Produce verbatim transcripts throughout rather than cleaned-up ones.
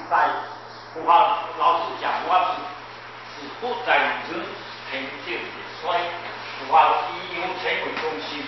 在我老实讲，我是是不在人评定的，所以我以有钱为中心。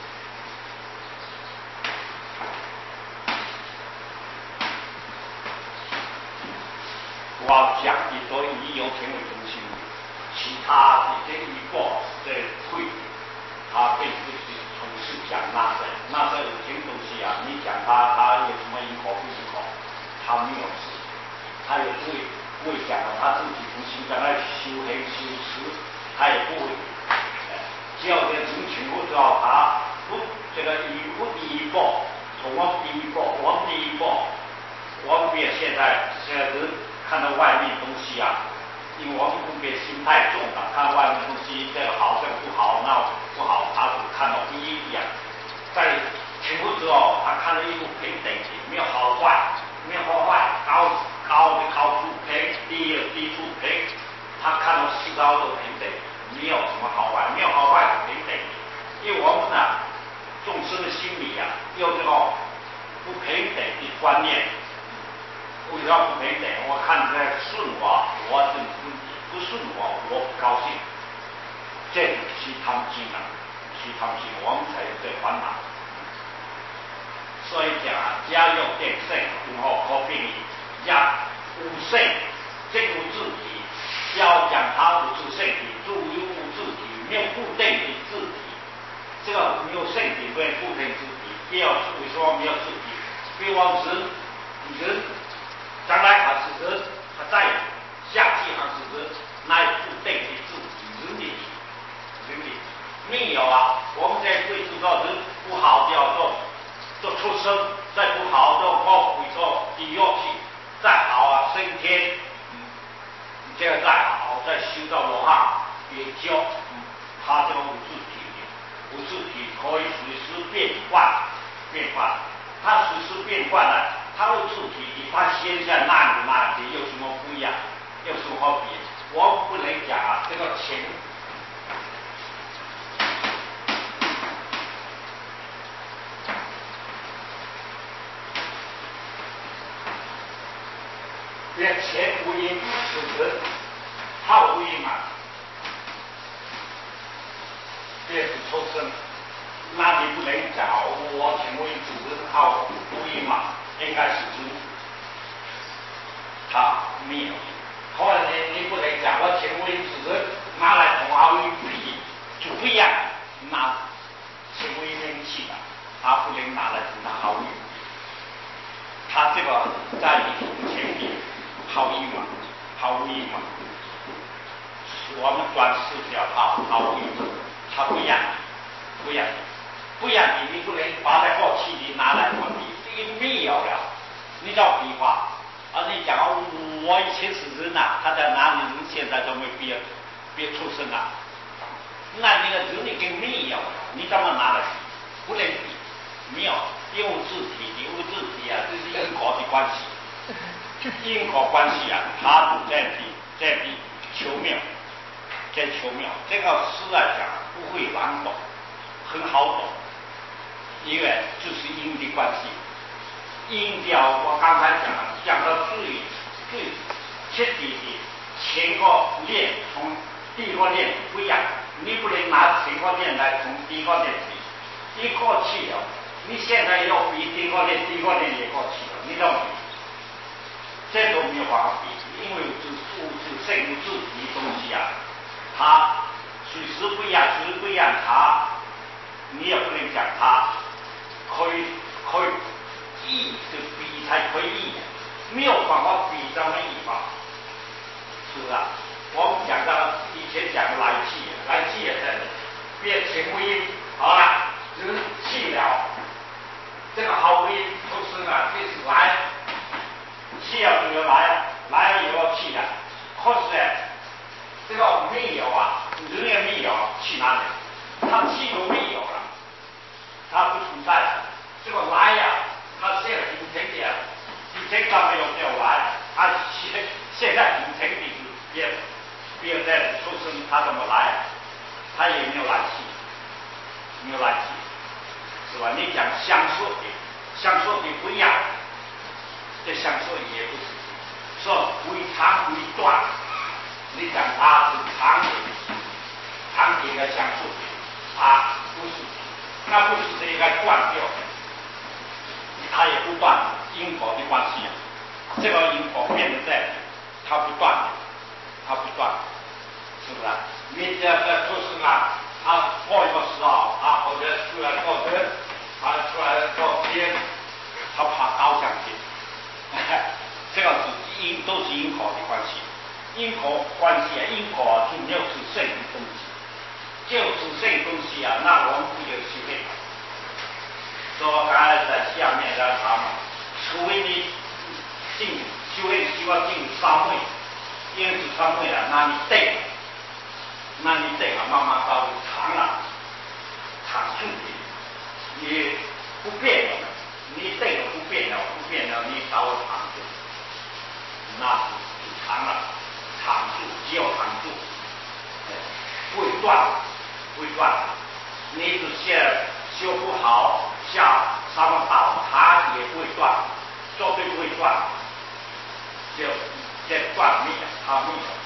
我讲的都以有钱为中心，其他的这一个这会，他并不是从事讲那些那些有钱东西啊，你讲他他有什么因果不因果，他没有事。他也不会不会讲他自己从心在那修黑修实，他也不会。呃，只要这人情不知道他不这个一不第一步，从我第一步，我们第一步，我们别现在现在人看到外面东西啊，因为我们分别心太重了，看外面东西这个好这个不好，那不好，他只看到不一样。在情不之后，他看到一路平等的，没有好坏，没有好坏，高。高的高处平，低的低处平，他看到四高都平等，没有什么好坏，没有好坏是平等。因为我们呢，众生的心理啊，有这个不平等的观念。为什么不平等？我看这顺我，我是不顺我，我不高兴。这是其他心啊，其他心，我们才有这烦恼。所以讲啊，家有变性，以后可变异。讲无性，这个字体，要讲它无是性体，注有无字体，没有固定的字体。这个没有性体，没有固定字体，不要为什么没有字体？比如人，人将来还是人，他在下去还是人，那有固定的字体，人的人的没有啊。我们在会知道人不好就要做做出生，再不好就我会做地狱去。再好啊，升天，嗯，这个再好，再修到罗汉也教，嗯，他这个无字体，无字体可以随时变换，变换，他随时变换呢，他无字体比他先在那里那里有什么不一样，有什么好比？我不能讲啊，这个钱。这前无因，此时后无因嘛，这是出生。那你不能讲我前无因，此时后无因嘛，应该是主，他没有。后来你你不能讲我前无因，此时拿来同后因比，就不一样。拿前无因能气的，他不能拿来同后因。他这个在你前面。好意嘛，好意嘛，我们转世叫好好意，它不一样，不一样，不一样的，你不能把在过去的拿来比，这个没有了，你叫比划，而你讲我以前是人呐，他在哪里人现在都没别别出生啊，那那个人已经没有了，你怎么拿来比？不能比，没有，因为字体，因为字体啊，这是因果的关系。因果关系啊，它在比在比求妙，在求妙。这个诗来讲不会难懂，很好懂，因为就是因的关系。因调我刚才讲了，讲到最最彻底的前个链从第一个链不一样，你不能拿前个链来从第一个链比，一过去了，你现在要比第一个链，第一个链也过去了，你怎么比？这都没有办法比，因为物质物质性物质的东西啊，它随时不一样，随时不一样，它你也不能讲它可以可以异的比才可以异，没有办法比这么异法，是不是啊？我们讲到以前讲来气，来气也在变前无因，好了，人气了，这个好无因出生啊，就是来。气要就要来了，来了以后气了，可是呢，这个没有啊，人也没有，去哪里？他气都没有了，他不存在了。这个来呀、啊，他现在形成的，以前他没有叫来，他现现在形成的是别别在出生，他怎么来？他也没有来气，没有来气，是吧？你讲相说的，相说的不一样。这相说也不是， 说为长为短，你讲它是长点，长点的讲述，它不是，那不是这应该断掉的，它也不断因果的关系啊。这个因果变成在，它不断的，它不断，是不是？你只要在做事啊，他过一个时候，他或者出来做人，他出来做天，他爬高上去，这个是因都是因果的关系。因果关系啊，因果就没有是圣的东西，就是圣东西啊，那我们不就修炼？说刚才在下面来谈嘛，除非你进修炼需要进三位，因为是三位啊，那你对。那你这个慢慢到长了，长处的，你不变了，你这个不变了，不变了，你到长处，那是长了，长处只有长处，不会断，不会断。你只是修不好，下三个道，它也不会断，绝对不会断，就这断灭，它灭了。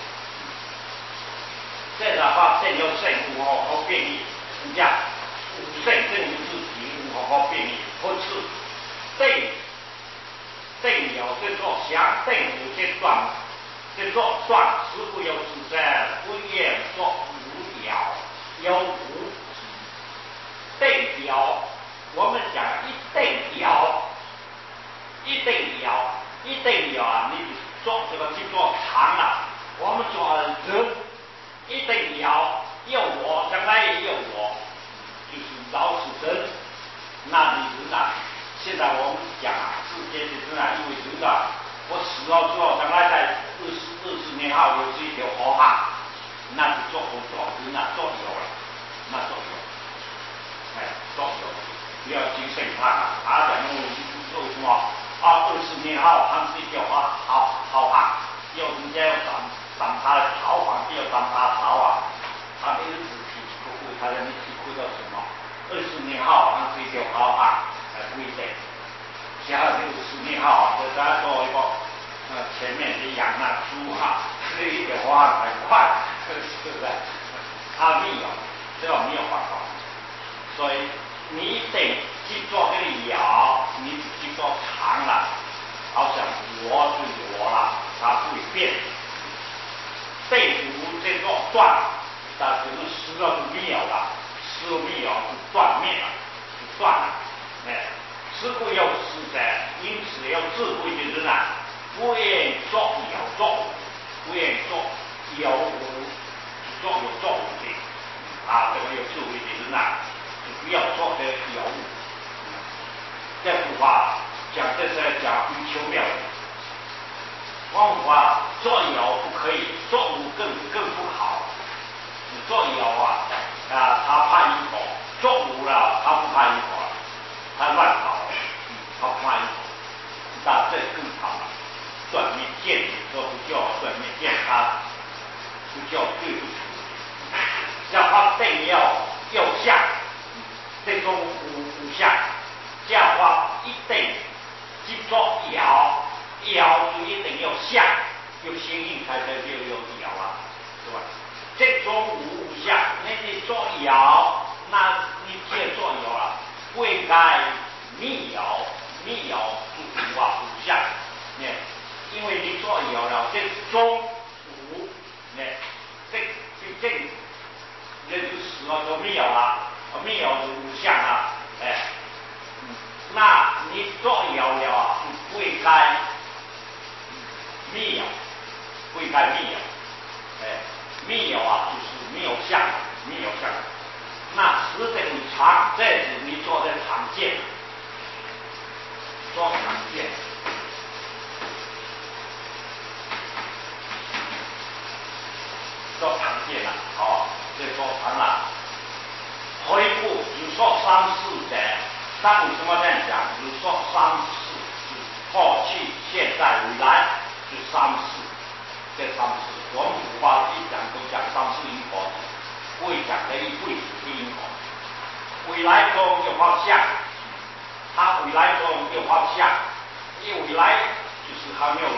这的话，这有圣无何可变异，人家无圣正无自体，无何可变异，不是定定有这座相，定无这断，这座断是不有自在，不言作无有，有无定有，我们讲一定有，一定有，一定有啊！你做这个去做长了，我们做人。一定有，有我，将来也有我，就是老死人。那你人啊，现在我们讲啊，世界的人啊，因为人啊，我死了之后，将来在二十二十年后又是一条河汉，那是做我做人啊，做有了，那做有，哎，做有，不要精神看啊，他讲为为什么啊？二十年后他是一条河好好汉，要人家要斩。当他的逃亡，就要当他逃啊！他的日子辛辛苦苦，他的你辛苦到什么？二十年后，他是一条好汉，还不一定。假如六十年后，就他做一个呃前面的羊啊、猪啊，这一条好汉很快，是不是？他没有，这个没有办法。所以你一定去做这个爻，你去做长了，好像我是我了，它不会变。对无这个断，但是死了就没有了，死了没有是断灭了，是断了。哎，是故有实在，因此有智慧的人啊，不愿作有作无，不愿做有无，做有作无的。啊，这个有智慧的人啊，就不要做这有无。这幅画讲这是讲比丘妙的。方法做有不可以，做无更更不好。你做有啊，啊，他怕因果；做无了，他不怕因果了，他乱搞了，他不怕因果。那这更好了，断灭见你说不叫断灭见他，不叫对不起。要发定要要相，这种无无相，这样话一定去做有。爻就一定要相，有形印才才就有爻啊，是吧？这种无无相，那你做爻，那你既然做爻了，不应该密爻，密爻是无啊无相，呢，因为你做爻了，这中无，呢，这这这，那就死了就密爻了，密爻是无相啊，哎，嗯，那你做爻了啊，就不应该。密爻不应该密爻，哎，密爻啊，就是没有相，没有相。那时等长，这是你做的常见，做常见，做常见了，哦，这做长了。回顾只说三世者，但为什么这样讲？只说三世，是过去、现在、未来。是三世，这三世，我们古话一讲都讲三世因果，不会讲这一辈子的因果。未来中有好相，他未来中有好相，因为未来就是还没有来，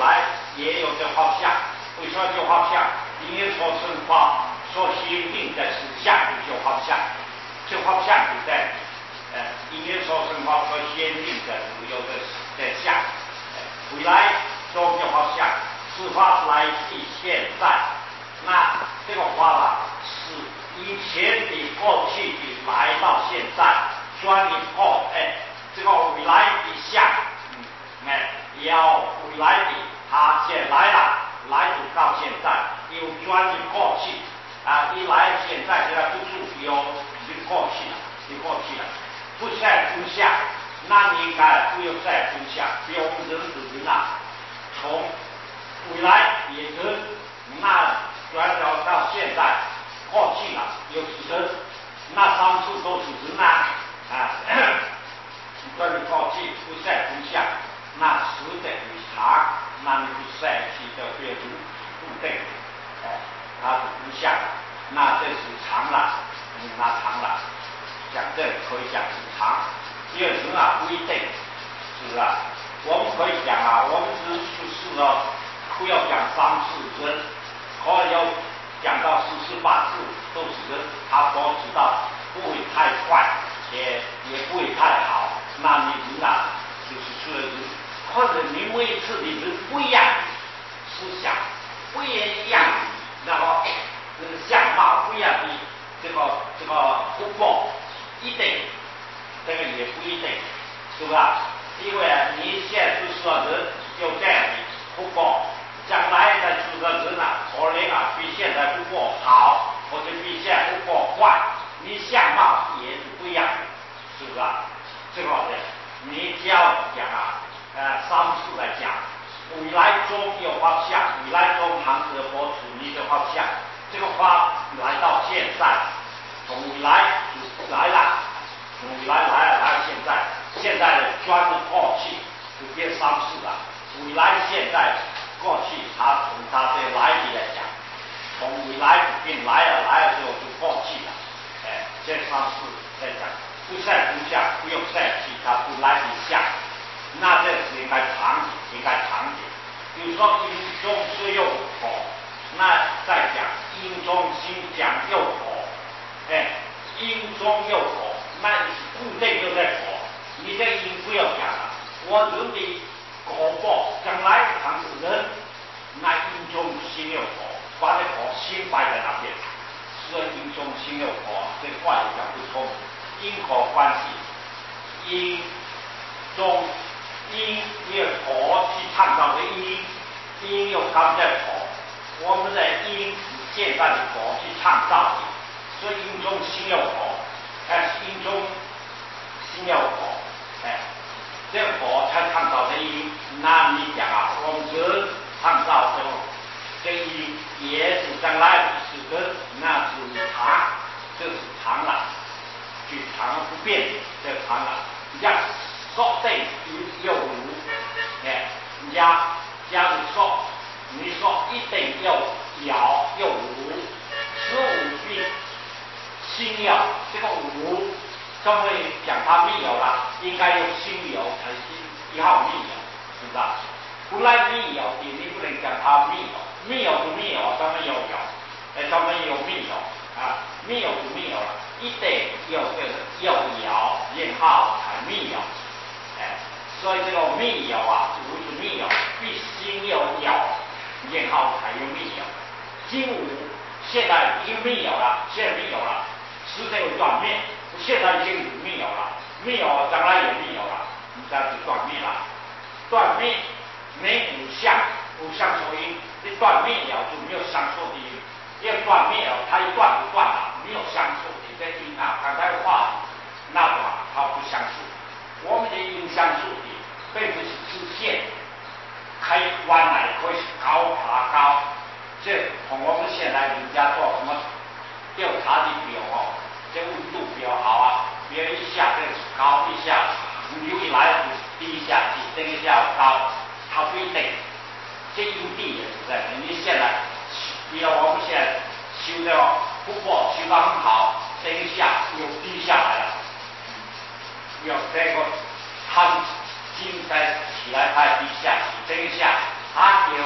也有这画像。为什么就画像？因为说生化所限定的是相就画像，这画像就在呃，因为说生化所限定的有的的相，呃，未来中就画像，事发来自现在。那这个话吧，是以前的、过去的来到现在，转以后，哎，这个未来的相，嗯，哎，要未来的他先来了，来到现在，又转以过去，啊，一来现在现在不住，又已经过去了，已经过去了，不再不下，那你应该不要再不下，不要人子人啊，从未来也人那。转角到现在过去了，有人，那三处都是人啊，啊，转你过去不在不下，那时等于长，那你不在一起就变成不对，哎，它是不下，那这是长了，你拿长了，讲这可以讲是长，因为人啊不一定，是不是啊？我们可以讲啊，我们只是是哦，不要讲三次人。可能要讲到十四八次都是人，他都知道不会太快，也也不会太好。那你人啊，就是出了人，或者你每一次的人不一样的思想，不一样的，然后这个相貌不一样的这个这个突破，一定这个也不一定，是不是啊？因为啊，你现在就是说人有这样的突破。将来的这个人啊，可能啊比现在不过好，或者比现在不过坏，你相貌也是不一样的，是不是啊？这个的，你只要讲啊，呃，三次来讲，未来中有方向，未来中含着佛处你的方向，这个话来到现在，从未来就来了，从未来来了来到现在，现在的转的过去就变三次了，未来现在。过去他从他的来历来讲，从未来变来了，来了之后就过去了，哎，这三次在讲，不在不下，不用再其他不来以下，那这是应该长点，应该长点。比如说因中是有果，那再讲因中心讲有果，哎，因中有果，那是固定就在果，你这因不要讲了，我人的。果报将来还是人，那因中心有果，把这果心摆在那边，所以因中心有果，这话也讲不通。因果关系，因中因有果去创造的因，因又刚在果，我们的因是现在的果去创造的，所以因中心有果，哎，因中心有果，哎。这个果才创造的因，那你讲啊，我们人创造这种这因也是将来是根，那是常，这是常了，就常不变，这常了。要说对有无，哎，人家假如说你说一定要有有无，十五必心有，这个无。怎么讲它密有了？应该有心有才是一号密有，是不是？不来密有的，你不能讲它密有，密有就密有，怎么有有？哎，怎么有密有啊？密有就密有了，一定有这个有有，然后才密有。哎，所以这个密有啊，无是密有，必心有有，然后才有密有。今无现在已经密有了，现在密有了，实在有断灭。现在已经没有了，没有将来也没有了，你这样就断灭了。断灭没五相，五相所因，你断灭了就没有相错的因，要断灭了，它一断就断了，没有相错的这因啊，刚才话那种啊，它不相错。我们的因相错的，并不是直线，可以弯来，可以高爬高。这同我们现在人家做什么调查的表哦。这温度比较好啊，别人一下这高，一下流一来低一下低，这一下高，它不一定。这因地也是这样，你现在，比如我们现在修的突破修得很好，这一下又低下来了，有这个它应该起来它低下，这一下它就是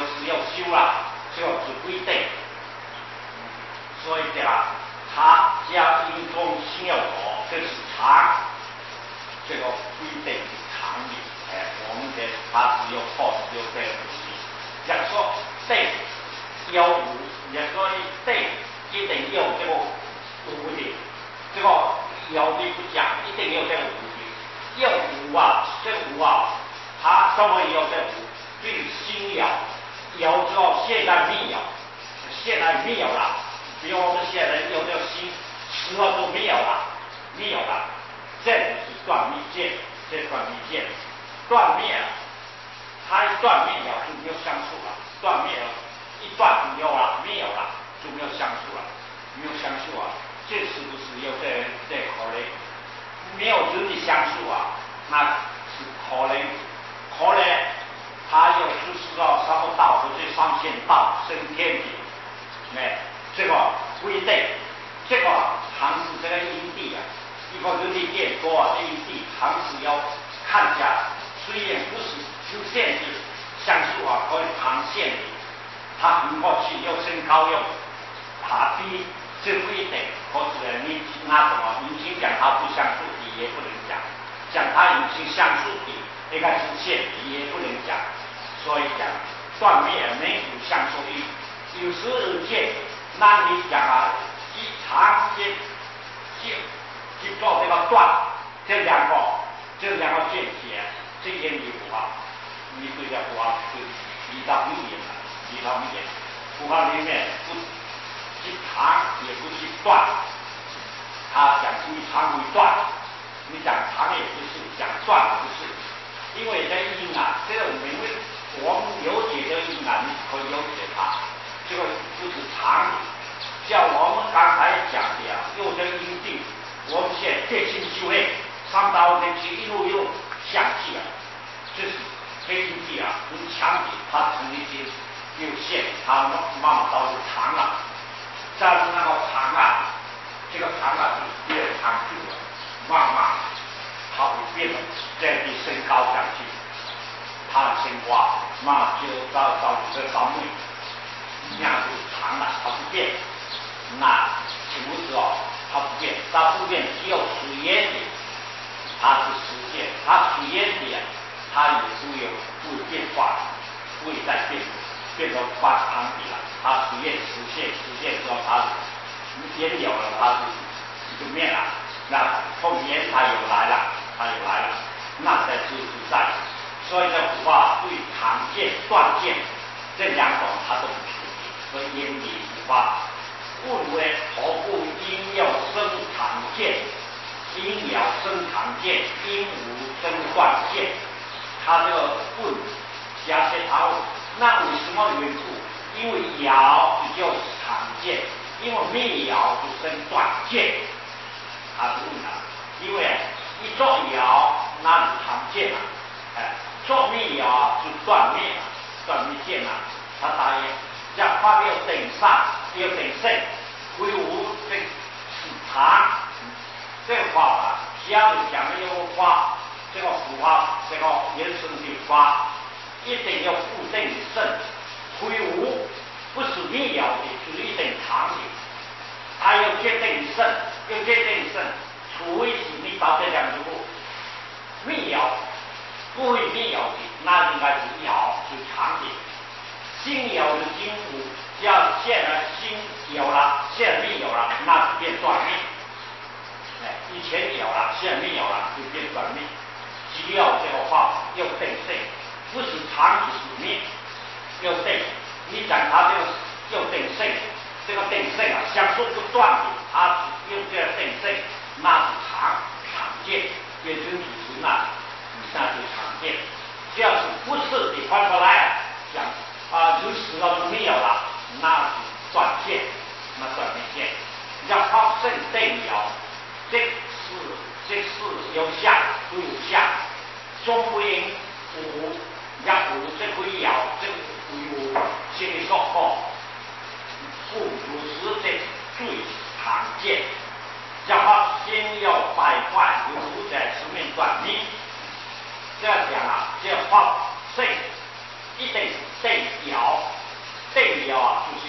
修啦，这个是规定。所以讲，它加音中心要走，这是长，这个规定是长的。哎，我们的它只有靠只有这个东西。要说对有五，要说对一定有这个五的，这个有的不讲，一定有这个五的。有五啊，这个五啊，它怎么有这五？就是新爻，爻之后现在没有，现在没有了。比如我们现在有这个新，时候都没有了，没有了，这就是断灭见，这断灭见，断灭了，它一断灭了就没有相处了，断灭了，一断就没有了，没有了就没有相处了，没有相处啊，这是不是有这这可能？没有人的相处啊，那是可能，可能他有就是说什么道和这上线道升天地，哎，这个规定，这个还是这个阴地啊，一个人的变多啊，阴地还是要看下，虽然不是直线的相处啊，可以长线的，它很过去又升高又爬低。这不一定，或者你拿什么已经讲它不相处的也不能讲，讲它已经相处的应该是现的也不能讲，所以讲断灭没有相处的，有时而见，那你讲啊，一长间就就做这个断，这两个这两个见解，这眼里符号，你对这符号是一到一点的，一到一点，符号里面不。去长也不去断，他讲归长归断，你讲长也不是，讲断也不是，因为这阴啊，这个名为我们了解这个阴啊，你可以了解它，这个不是长的，像我们刚才讲的啊，用这个阴地，我们现在决心就会上到那去一路又下去了，这是这阴地啊，很强的，它成一些有限，它慢慢到是长了。但是那个长啊，这个长啊是越长久了，慢慢它会变得在地升高上去，它的升华，慢慢就到到这个高位，那样就长了，它不变。那什么时候它不变？它不变，只有水淹的，它是实现，它水淹的，它也不有不会变化，不会再变。变成发长底了，它实验实现实现之后，它烟有了，它就灭了。那后面它又来了，它又来了，那才是不在。所以这符画对常见、断见这两种它都不属于，所以烟底符画问为何故应有生常见，应有生常见，应无生断见。它这个问加些它问。那为什么缘故？因为爻就是常见，因为灭爻就生断见。他是问他，因为一做爻那是常见了，哎，做灭爻就断灭了，断灭见了。他答应，要发表等上，要等胜，归无这是常。这个话啊，下面讲的有花，这个符花，这个原生的花。一定要固定的胜，挥无不是灭爻的，就是一定长的。它要决定胜，要决定胜，除非是你到这两步灭爻，不会灭爻的，那应该是爻是长的。新爻的金符，只要现在新有了，现在没有了，那就变断灭。哎，以前有了，现在没有了，就变断灭。只要这个话要定胜。不是长就是灭，要定。你讲他这个要定胜，这个定胜啊，相说不断的，他是用这个定胜，那是常常见，变成主持那，那就常见。这要是不是你翻过来讲啊，就死了就没有了，那是断见，那断灭见。要靠正定爻，这是这是有相都有相，中不应无。一五这归爻，这归无心里说过，故有时这最常见。要他先要败坏，如在出面断灭。这样讲啊，这画胜一定对爻，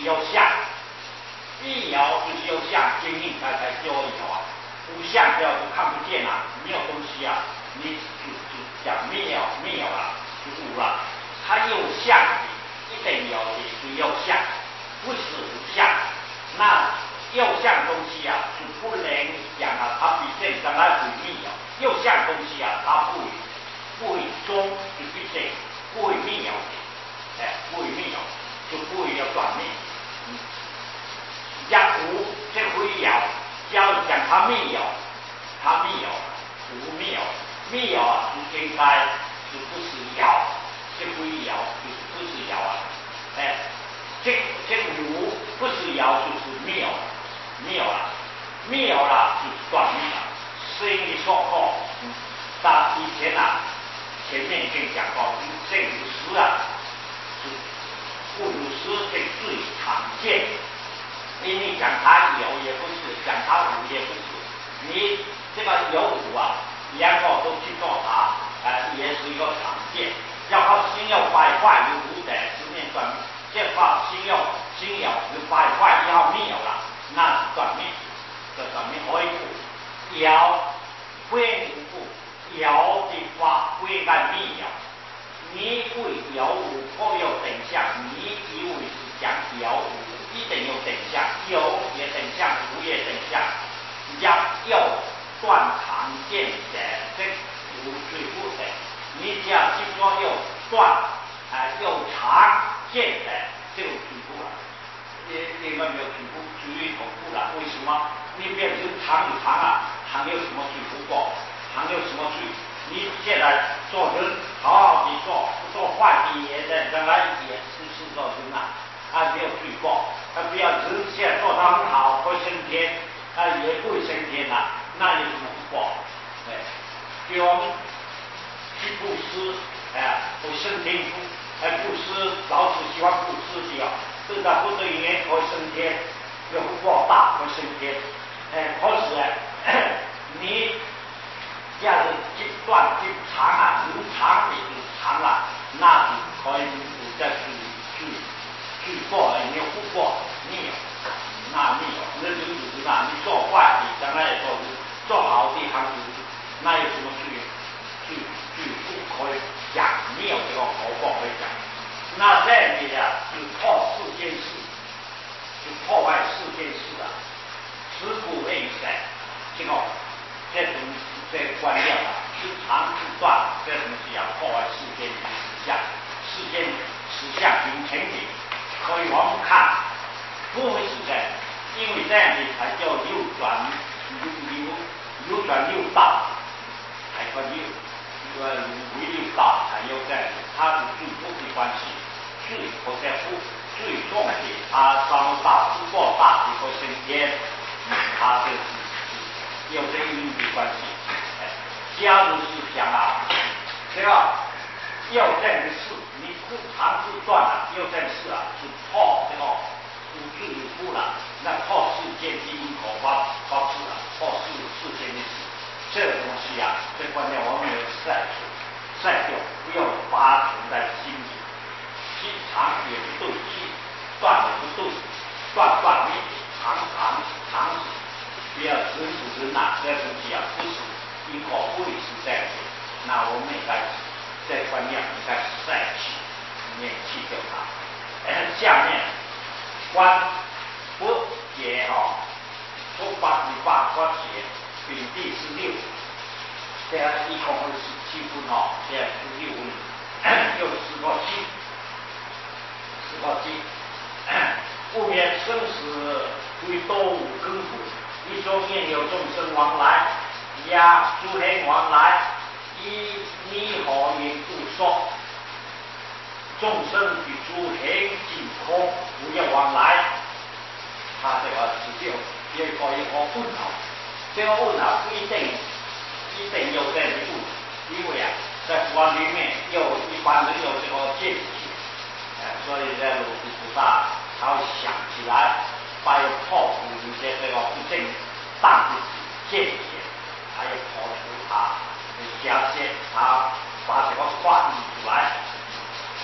有相，一有就是有相，经命才才就有啊。无相叫就看不见啊，没有东西啊，你就就讲没有没有了，就无了。它有相的，一定有的是有相，不是无相。那有相东西啊，是不能讲啊，它比正常来不密有。有相东西啊，它不会不会中就比正，不会密有的，哎，不会密有，就不会有断灭。嗯，讲无这会有，假如讲它没有，它没有，无没有，没有啊，是应该是不是有？这会有就是不是有啊？哎，这这无不是有就是没有。没有了，没有了就是断灭了。所以你说过，嗯，但以前啊，前面已经讲过，这五十啊，是五十是最常见。因为讲它有也不是，讲它无也不是。你这个有无啊，两个都去做它，呃，也是一个常见。要靠心要败坏有无的十面断灭，这话心要心有有败坏要没有了。那是断灭，这断灭可以不有不应不有的话不应该没有。你会有无或有等相，你以为是讲有无一定有等相，有也等相，无也等相。要有断常见者，这无最不等。你只要记住有断啊、呃、有常见的，就最不了。你你们没有举不举于同步了？为什么？你别就常有常啊，常有什么罪不过？常有什么罪？你现在做人好好的做，不做坏的也在将来也是是做人啊，啊没有罪过。啊不要人现在做得很好会升天，啊也不会升天了，那有什么不过？哎，比如我们去布施，哎，会升天福，哎布施老子喜欢布施的哦。对他不对缘可以升天，有福大会升天。哎，可是哎，你要是极断极长啊，无常的就长了，那是可以不再去去去过，没有不过，没有，那没有，那就是那你做坏的，将来也做做好的行业，那有什么去去去不可以讲？没有这个合过可以讲。那这里呢，就破四件事，就破坏四件事啊，持股内在，这个这种这观念啊，是长是断，这东西啊，破坏四件实相，四件实相形成的，所以我们看不会是这样，因为这样的才叫六转六六六转六道，才叫六，这个为六道才有这样的，它是最不的关系。最或者不最重的，它稍大不过大的会升天，它就是有这个因果关系。哎，假如是讲啊，这个要证的事，你不长时断了，要证事啊，是破这个无智有不了，那破世间的因果发发事了，破世世间的事，这个东西啊，这观念我们要晒晒掉，不要把它存在心里。其长也不对，其断也不对，断断灭，长长长死，不要人不人呐，这东西啊不是因果不会是这样的。那我们应该这观念应该是再去念去掉它。下面观不解哈，说八十八观解比第十六，这样一共二十七分哦，这样十六分，有十个七。十个七，不免生死为多无根本，一说面有众生往来，呀诸天往来，依你何言不说？众生与诸天尽空，不要往来。他这个只就有一个一个问号，这个问号不一定一定有这样的问，因为啊，在佛里面有一般人有这个见解。所以在鲁智菩萨，他会想起来，把要破除一些这个不正当的见解，他要破除它，假设他把这个话译出来。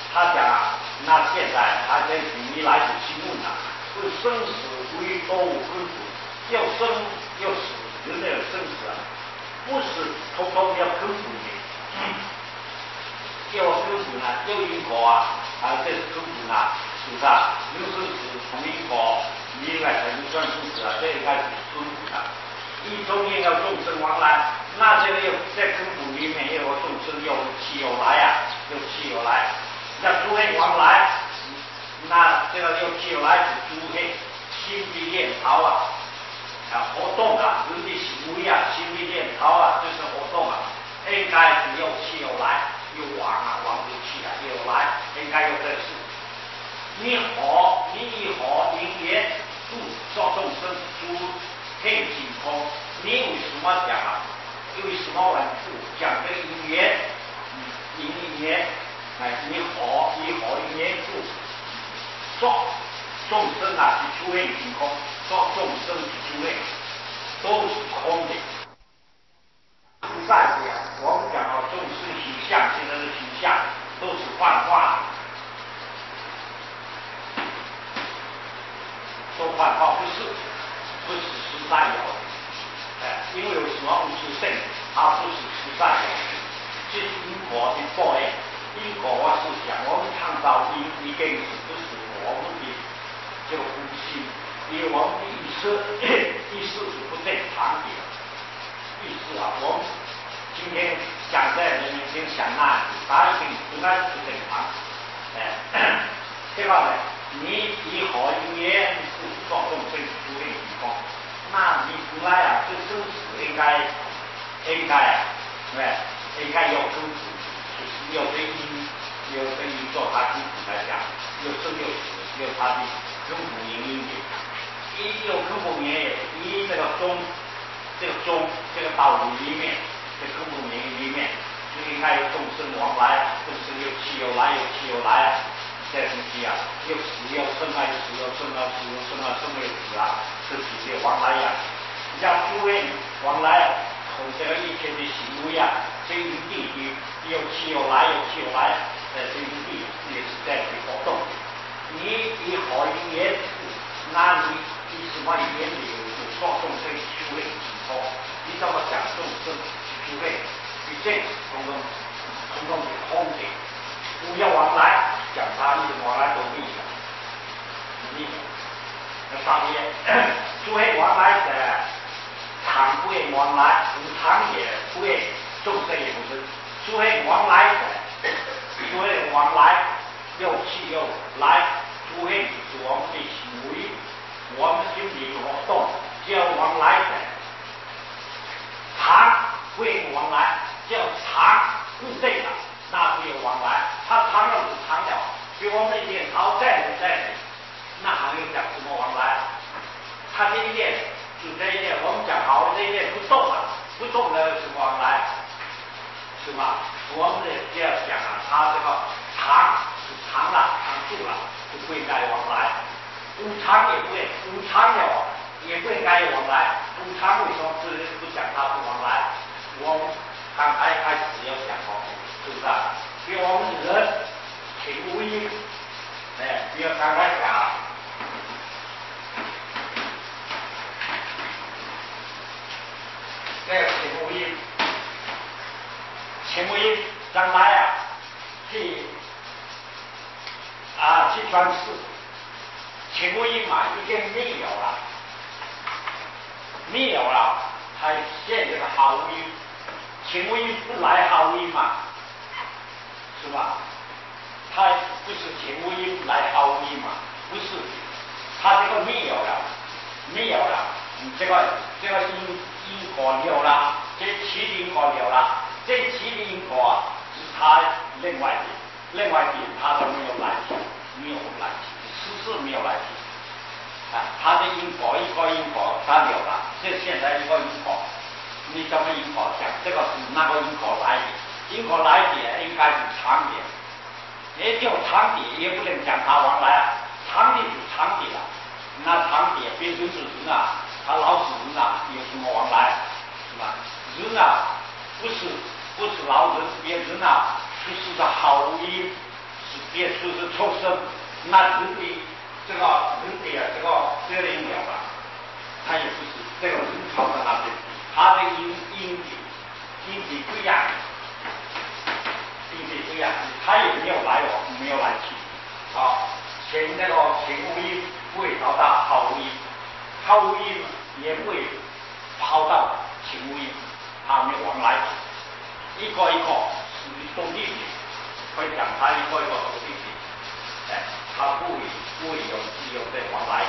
他讲啊，那现在他跟古一来自新问啊，问生死为多无根本，要生要死，人的生死啊，不是通通要根本的，要根本啊，要因果啊，啊这是根本啊，是不是啊？有生死同因果，你应该才能算生死啊，这应该是根本啊。一中间要众生往来，那这个有在根本里面有众生有起有来啊，有起有来，那诸黑往来，那这个有起有来是诸黑心地念头啊，啊活动啊，人的行为啊，心地念头啊，这是活动啊，应该是有起有来，有往啊，往有起啊，有来，应该有这事。你好，你以好因缘故造众生诸。黑净空，你为什么讲啊？为什么顽固讲这个因缘？因缘，哎，你好，你好因缘故，说众生啊是诸黑净空，说众生是诸黑，都是空的。不在乎呀，我们讲到众生形象，现在的形象都是幻化的，都幻化不是。不是实在有的，哎，因为有什么物质性，它不是实在有的，这是因果的作用。因果我是讲，我们创造因一定是不是我们的这个呼吸，因为我们的意识意识是不正常的，意识啊，我们今天想在人面前想那样子，他一定从来是不正常，哎，这个呢。你以好因缘故造众生诸类情况，那你本来啊，这生死应该应该啊，对，应该有根本，就是有对因，有对因做它基础来讲，有生有死，有它的根本原因的。一有根本原因，一这个中，这个中这个道理里面，这根本原因里面，就应该有众生往来，众生有起有来，有起有来啊。这东西啊，有死有生啊，有死有生啊，死有生啊，生有死啊，这几些往来呀、啊，像诸位往来从这个一切的行为啊，这因地的有起有来，有起有来，呃，这因地也是在这活动。你以好因缘，那你以什么因缘有有说众生诸位情况？你怎么讲众生诸位？你这通通通通是空的。不要往来，讲他一直往来都利益，利益。那上面诸位往来的，常不会往来，无常也不会，众生也不是。诸位往来的，诸位往来又去又来，诸位是我们的行为，我们心理活动叫往来的，常会往来叫常固定的。那没有往来，他常了是常了，比我们一点逃在不在的，那还有讲什么往来？他这一点就这一点，我们讲好这一点不动了，不动了有什么往来？是吧？我们的这样讲啊，他这个常是常了，常住了，就不应该往来；无常也不会，无常了也不应该往来。无常为什么不不讲他不往来？我们刚才开始要讲过。是不是啊？比如我们人情无因，哎，比如刚才讲，这个情无因，情无因将来啊，去啊去转世，情无因嘛，已经没有了，没有了，才现这个好无因，情无因不来好无因嘛。是吧？他不是情无因来毫无因嘛？不是，他这个没有了，没有了，你这个这个因因果有了，这起的因果有了，这起的因果是他另外的，另外的他都没有来起，没有来起，实质没有来起啊，他的因果一个因果他有了，这现在一个因果，你怎么因果讲？这个是那个因果来的。因果来的应该是常的，也就常的，也不能讲他往来，常的是常的了。那常的变成是人啊，他老是人啊，有什么往来，是吧？人啊，不是不是老人，别人啊，就是个好因， 也就是出生，那人的这个人的啊这个责任了吧，他也不是这个人朝的那边，他的因因地因地不一样，因地不一样，他也没有来往，没有来去，啊，前那个前无因不会到达后无因，后无因也不会跑到前无因，他没有往来，一个一个是独立的，可以讲他一个一个独立的，哎，他不会不会有自由的往来。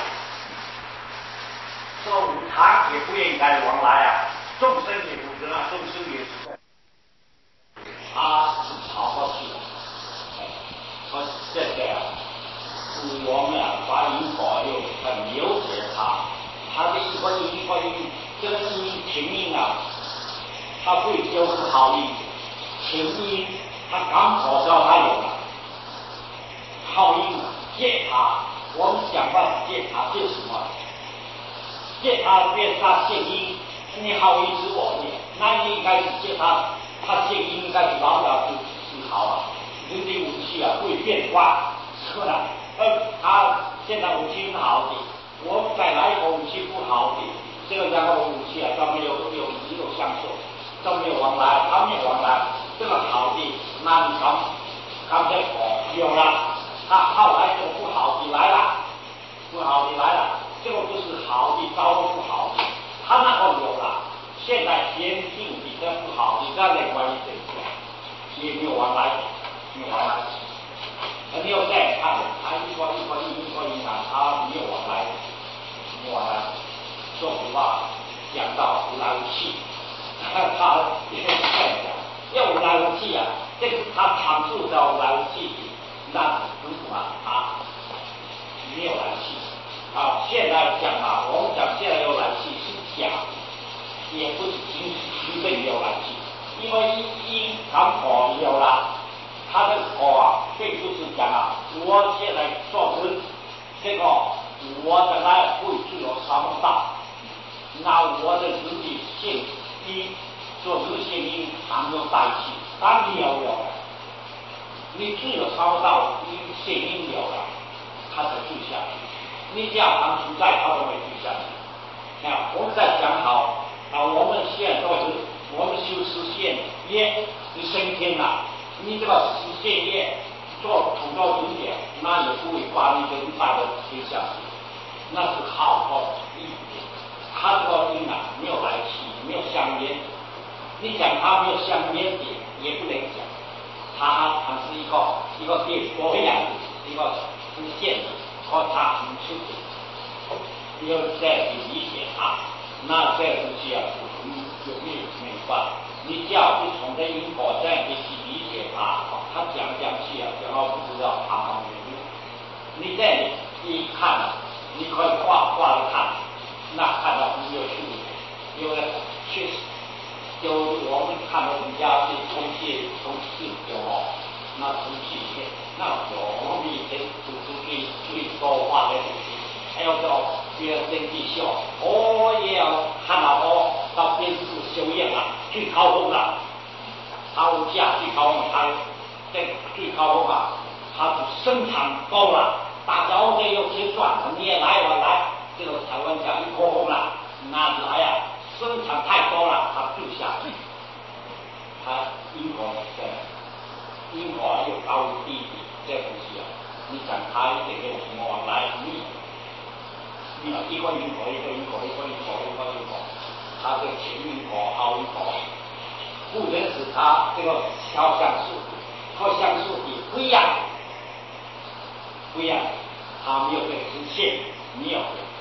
说无常也不应该往来啊，众生也不知道，众生也是在，他是跑过去的，哎，所以这个啊，我们啊把因果又很了解它，它的一个因一个因，这个因情因啊，它不就是好因，情因它刚好叫它有了，好因借它，我们讲话借它借什么？借他借他现因，你好意思我的，那你应该是借他，他现因应该是老表是是好啊，人的武器啊会变化，是吧？呃，他现在武器是好的，我们再来一个武器不好的，这个两个武器啊，都没有有没有相受，都没有往来，他没有往来，这个好的，那你刚刚才哦有了，他后来这个不好的来了，不好的来了。这个不是好的，招不好的，他那个有了，现在先进比较不好的，那另外一种也没有往来，没有往来。你要再看，他一个一个一个一啊，他没有往来，没有往来。说实话，讲到无来无去，他也是这样讲，要无来无去啊，这个他阐述到无来无去，那是什么？他没有来去。啊，现在讲啊，我们讲现在有来气是假，也不是仅仅真有来气，因为因刚果有了，它的果啊，并不是讲啊，我现在做成这个，我将来会具有什么道，那我的自己现因做成现因还没有在一起，当你有有了，你具有什么道，你现因有了，它才住下去。你只要常存在，它都会聚下去。啊，我们在讲好啊，我们现在都是我们修实现业，你升天了，你这个实现业做统到终点，那也不会把你跟大的推下去，那是好好一点。他这个因啊，没有来气，没有相连，你讲他没有相连点，也不能讲，他还是一个一个电波一样的一个出现的。和他很出的，要再去理解他，那这个东西啊，你有没有没法？你只要去从这因果这样去理解他，他讲讲去啊，讲到不知道他行原因。你这样一看啊，你可以画画来看，那看到很有趣的，因为确实，有我们看到人家是空气空气有哦。那空气里面，那有我们以前读书最最多画的东西，还有叫别人经济秀，哦也要看到哦，到电视修验了，最高峰了，他物价最高峰，他这最高峰啊，他是生产高了，大家伙有钱赚了，你也来我来，这个台湾讲一高峰了，那来啊，生产太高了，他就下去，他因果的。因果有高低的这东西啊，你讲它一点有什么往来？你你一个因果一个因果一个因果一个因果，它这个前因果后因果，不能使它这个消相数和相数也不一样，不一样，它没有这个实现，没有。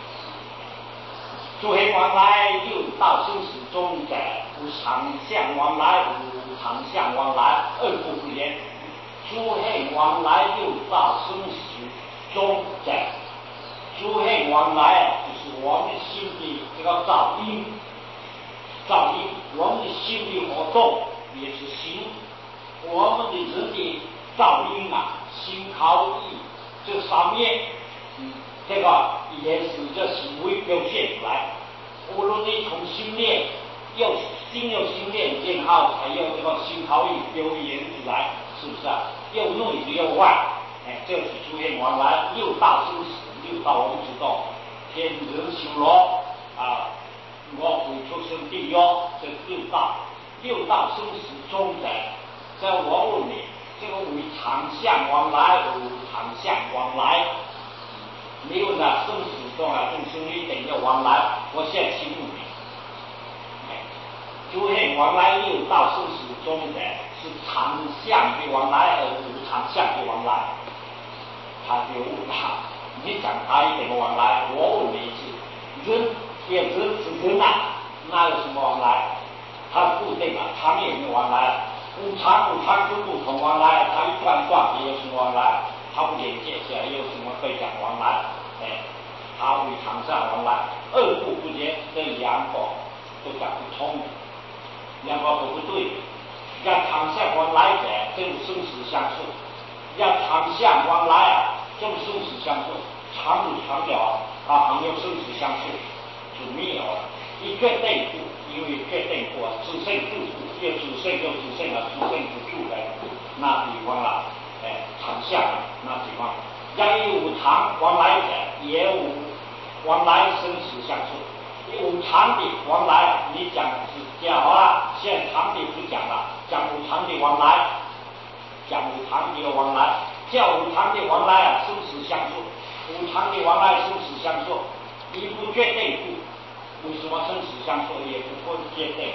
诸黑往来六道生死中者，无常相往来，无常相往来，二不不言。诸黑往来六道生死中者，诸黑往来啊，就是我们心的这个造因，造因，我们的心理活动也是心，我们的人的造因啊，心考意这上面。嗯，这个也是这行为表现出来。无论你从心念，又心有心念，然后还有这个心考意表现出来， 是不是啊？又内又外，哎，这是出现往来，六道生死，六道我们知道，天人修罗啊，我鬼畜生地狱，这六道，六道生死中的，这我问你，这个为常相往来，无常相往来。你问啊，生死中啊，众生一定要往来。我现在请问你，哎，出现往来六道生死中的是常相的往来，而无常相的往来。他就问他，你讲他一定往来，我问你一次，人也人是人啊，哪有什么往来？它固定啊，常也没有往来。无常无常是不同往来，它一断断也有什么往来？它不连接起来，有什么可以讲往来？哎，它为常相往来，二故不连，这两个都讲不通，两个都不对。要常相往来者，这种生死相顺；要常相往来啊，这种生死相顺，常有常了啊，没有生死相顺就没有了。一决定故，因为决定过，自性不住，要自性就自性了，自性不住的那地方了，哎，常相那地方，也有常往来者，也有往来生死相顺。无常的往来，你讲是讲好了，现在常的不讲了，讲无常的往来，讲无常的往来，叫无常的往来啊，生死相顺，无常的往来生死相顺，一不决定故。为什么生死相顺也不分决定？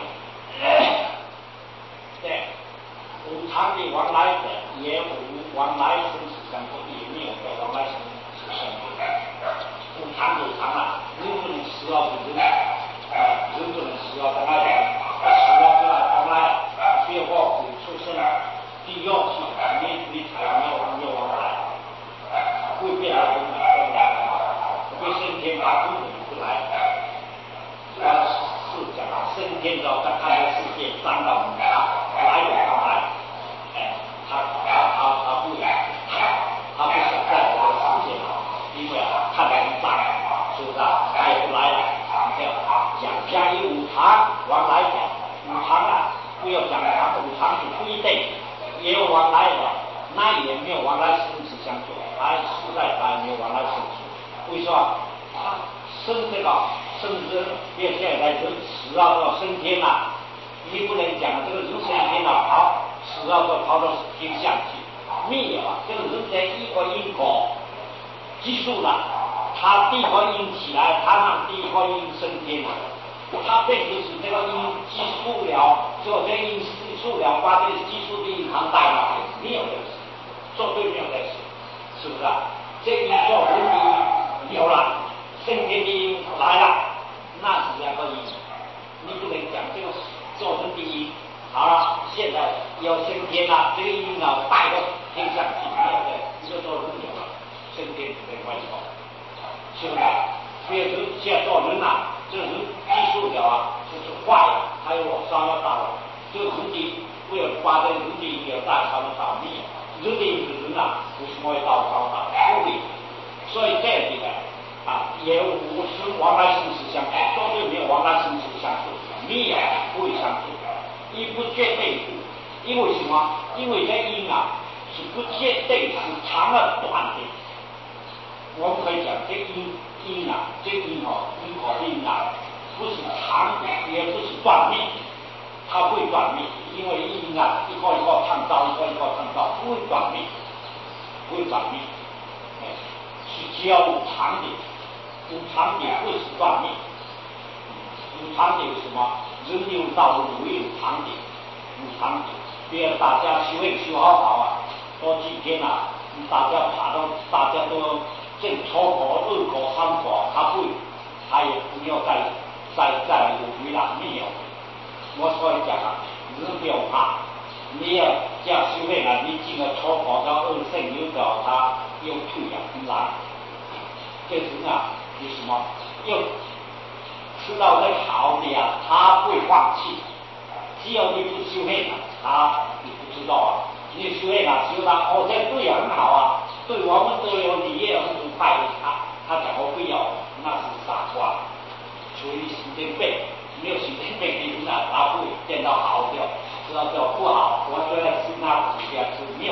对，无常的往来者，也无往来生死相顺，也没有个往来生死相顺。无常有常啊，人不能死了就人，啊，人不能死了当然人，死了就来当然，别话鬼出生，地要去，你你才没有没有往来，会变得很难很难，会升天把根本不来。他是讲升天之后，他看这个世界脏到哪，来有他来，哎，他他他他不他不想在这个世界，因为啊看得很脏，是不是啊？他也不来了。你这样讲讲以无常往来讲，无常啊，不要讲常，无常是不一定，也有往来的，那也没有往来生死相顺，还实在他也没有往来生死。为什么？他生这个。生人，别现在人死了到升天了，你不能讲这个人升天了，跑死了就跑到天上去，没有啊，这个人在一个因果结束了，他第一个因起来，他让第一个因升天了，他并不是这个因结束了，就这因结束了，把这个结束的因扛带了，没有这个事，做对没有这个事，是不是啊？这一做人的有了。升天的因来了，那是两个因，你不能讲这个做成第一。好了，现在要升天了，这个因呢带到天上去，没有的，你就做人有了，升天是另外一个，是不是？所以说现在做人呐，这人技术了啊，就是坏了，还有往上要到了，这个人的不要把这个人的因要带上到地，人的因是人呐，为什么会到上到不会？所以这样子的。啊，也无生往来生死相顺，绝对没有往来生死相顺，没有不会相顺，一不决定故，因为什么？因为这因啊是不决定，是长而短的。我们可以讲这因因啊，这因哦，因果的因啊，不是长的，也不是断灭，它会断灭，因为因啊一个一个创造，一个一个创造，不会断灭，不会断灭，哎，是只要无常的。无常的不是断灭，无常的有什么？人有道路有常的，无常的。比如大家修行修好好啊，多几天啊，大家爬到大家都正初果、二果、三果，他不，他也不要再再再轮回了，没有。我所以讲啊，人不要怕，你要这样修行啊，你进了初果到二圣有到他又退了很难，这人啊。有什么？又知道这好的呀，他会放弃。只要你不修炼了，他你不知道啊。你修炼了，修了哦，这对也很好啊，对我们都有利益，很崇拜他。他讲我不要，那是傻瓜。除非心经背，没有心经背的人啊，他会见到好的，知道这不好，我觉得是那不要是没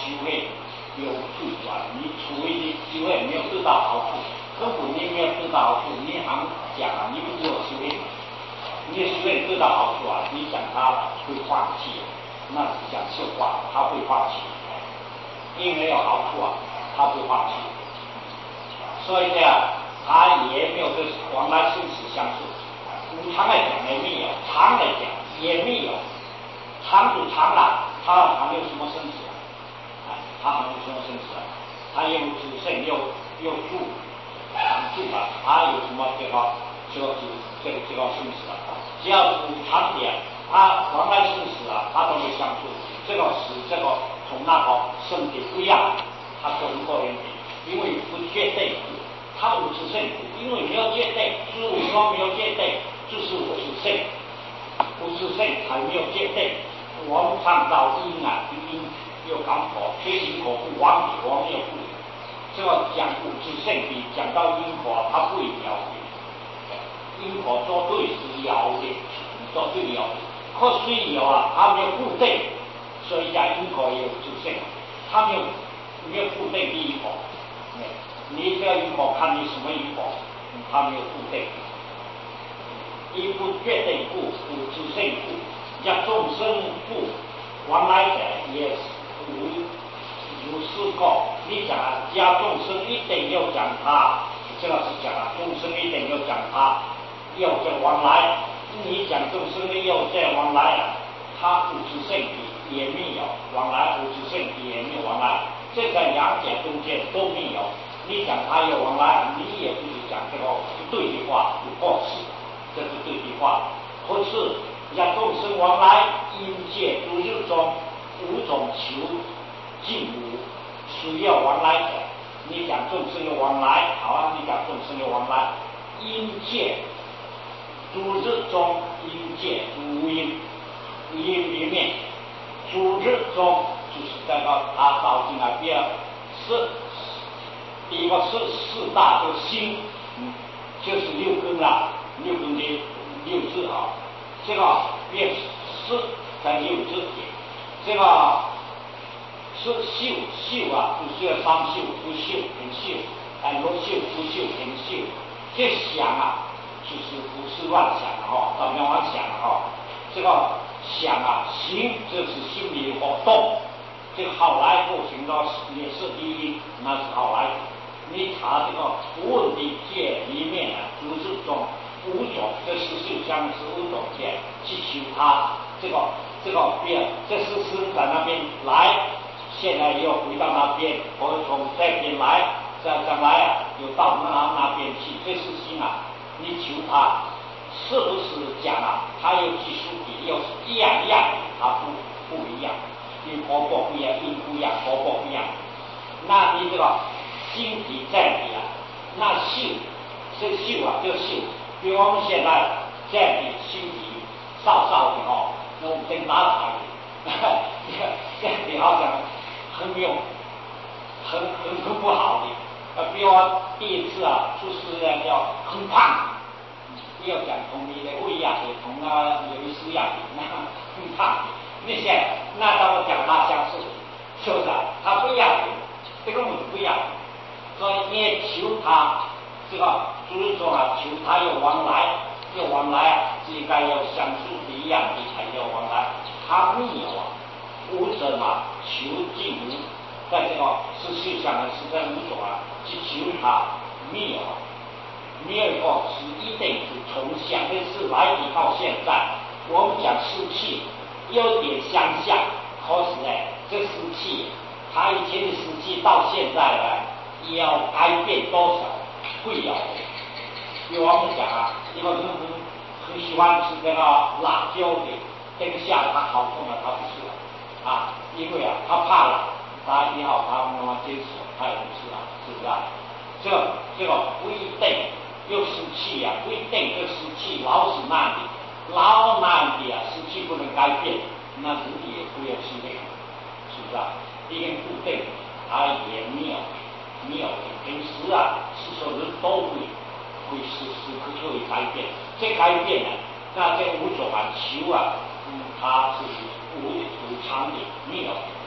修炼有处啊，你除非你修炼没有得到好处，根本你没有得到好处，你行讲啊，你不是有修炼，你的修炼得到好处啊，你讲他会放弃，那是讲笑话，他会放弃，因为有好处啊，他会放弃，所以这样他也没有跟往来生死相处。无常来讲也没有，常来讲也没有，常主常了，他还有什么生死啊？他还有什么生死啊？他又主胜又又助常助啊，他有什么这个这个这个这个生死啊？只要是无常点，他往来生死啊，他都会相处。这个使这个同那个身体不一样，他都能够连接，因为不绝对。他无自性，因为没有界定，就是为什么没有界定？就是无自性，无自性才没有界定。我们看到因啊，因有感果，缺因果不往里，我们有不。这个讲无自性比讲到因果，它不一样的。因果做对是有的，做对有的。可虽有啊，它没有固定，所以讲因果也有自性，它没有没有固定的因果。你这个因果看你什么因果，它没有固定，因不决定故，无自性故，若众生故，往来者也无如是个。你讲加众生一定要讲他，这个是讲啊，众生一定要讲他，要这往来。你讲众生的要这往来啊，他无自性也没有往来，无自性也没有往来，这个两者中间都没有。你讲他有往来，你也不是讲这个不对的话，不过是这是对的话。可是让众生往来，因界诸日中五种求尽无，需要往来者。你讲众生有往来，好啊，你讲众生有往来，因界诸日中，因界无因，因里面诸日中就是这个他导进来边是。第一个是四大的心，嗯，就是六根啦，六根的六字啊，这个也是在六字里，这个是修修啊，就是要三修，不修平修，哎，若修不修平修，这想啊，就是不是乱想的哈，怎么样乱想的哈？这个想啊，行就是心理活动，这个好来过程呢也是第一，那是好来。你查这个问题界里面啊，诸日中五种，这十六相是五种界，去求他这个这个边，这是是在那边来，现在又回到那边，或者从这边来，再将来啊，又到那那边去，这是心啊，你求他是不是讲啊？他有技术比又是一样一样，他不不一样，因为婆婆不一样，因不一样，婆婆不一样，那你这个。心体在里啊，那修是修啊，就修。比如我们现在在你心体少少的哦，那我们真拿出来，这样子好像很没有，很很很不好的。呃，比如我第一次啊出师呢叫很胖，不要讲同你的胃呀，也同啊有一丝样的，那很胖。那些那到了讲他相似，是不是啊？他不一样的，这个我们不一样的。所以你也求他这个诸日中啊，求他有往来，有往来啊，应该要相处的一样的才有往来。他没有啊，无者嘛，求尽无，在这个是修想的是在五种啊，去求他没有啊，没有一个是一定是从想的是来底到现在，我们讲湿气有点相像，可是呢，这湿气，他以前的湿气到现在呢。要改变多少会有？比如我们讲啊，一个人很很喜欢吃这个辣椒的，等下他好痛了，他不吃了啊，因为啊他怕了，他也好他慢慢接受，他也不吃了，是不是啊？这个这个不一定，又湿气啊，不一定这湿气老是那里，老那里啊，湿气不能改变，那人也不要吃这个，是不是啊？一定固定，他也没有。没有，平时啊，是说人都会会时时刻刻会改变，这改变呢，那这五种啊，求啊，嗯，它是无无常的，没有，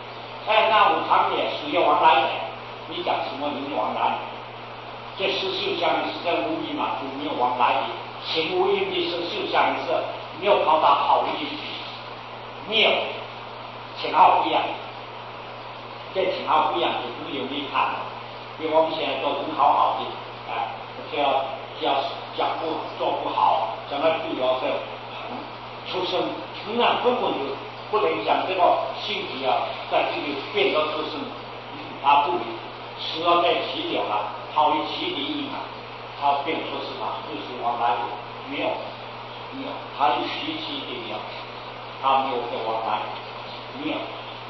哎，那无常也是有往来的，你讲什么没有往来？这是受想的是跟无因嘛，就没有往来的。情无因的是受想的是没有跑到好因去，没有情号不一样。这情号不一样就不容易看了，因为我们现在都很好好的，哎，只要只要讲不做不好，将来必要在出生，那根本就不能讲这个性体啊，在这里变得出生，它不是要在起了了，它为起的因啊，它变出是嘛，就是往来没有没有，它是习气的了，它没有在往来没有。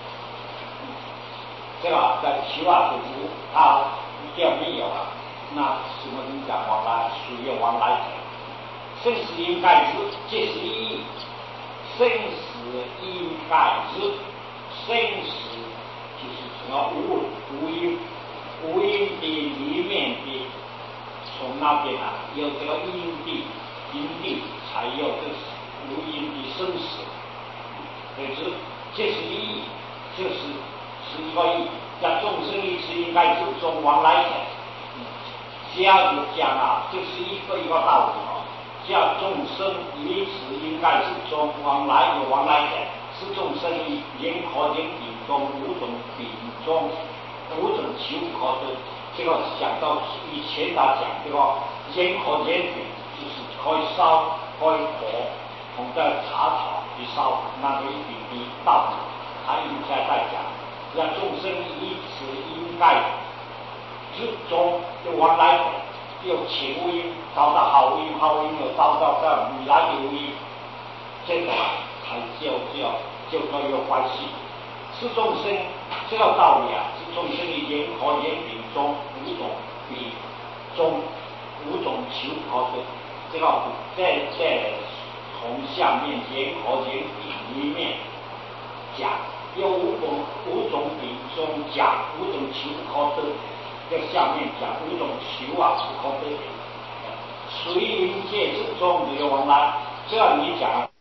这个在其外不足，它就没有了。那什么人讲往来，属于往来者。生死应该知，这是意义。生死应该知，生死就是什么无无因，无因的里面的，从那边啊有这个因地，因地才有这无因的生死。可是这是意义，这是。是一个意，讲众生一直应该注重往来者。只要有讲啊，就是一个一个道理哦。叫众生一直应该注重往来有往来者，是众生以言可言品中五种品中五种求可得。这个讲到以前他讲这个言可言品，就是可以烧，可以火，同在茶草去烧那个一品的道理，他应该在讲。让众生以此应该之中就往来者，有情无因找到好因，好因又找到这未来的无因，这个才叫叫就叫有关系。是众生这个道理啊，是众生的言可言品中五种品中五种求可得。这个在在从下面言可言品里面讲。有五种五种品中讲五种求可得，在下面讲五种求啊不可得的，随因界之中没有往来，这样你讲。